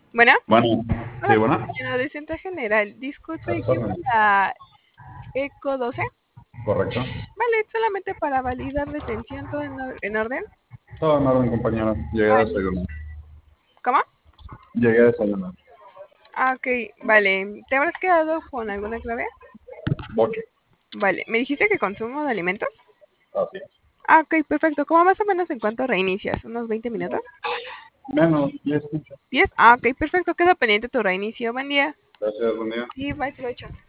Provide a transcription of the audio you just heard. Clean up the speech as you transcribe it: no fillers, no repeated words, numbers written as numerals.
Bueno, Bueno, hola sí, bueno, compañero de Centro General. a Disculpe, tus ¿lleva órdenes. la ECO 12? Correcto. Vale, solamente para validar detención, todo en orden. Todo en orden, compañero. Llegué a Vale. desayunar. ¿Cómo? Llegué a desayunar. Ah, ok, vale. ¿Te habrás quedado con alguna clave? 8. Vale, ¿me dijiste que consumo de alimentos? Así es. Ah, ok, perfecto. ¿Cómo más o menos en cuánto reinicias? ¿Unos 20 minutos? Menos 10 mucho. ¿10? Ah, ok, perfecto. Queda pendiente tu reinicio. Buen día. Gracias, buen día. Sí, bye, provecho.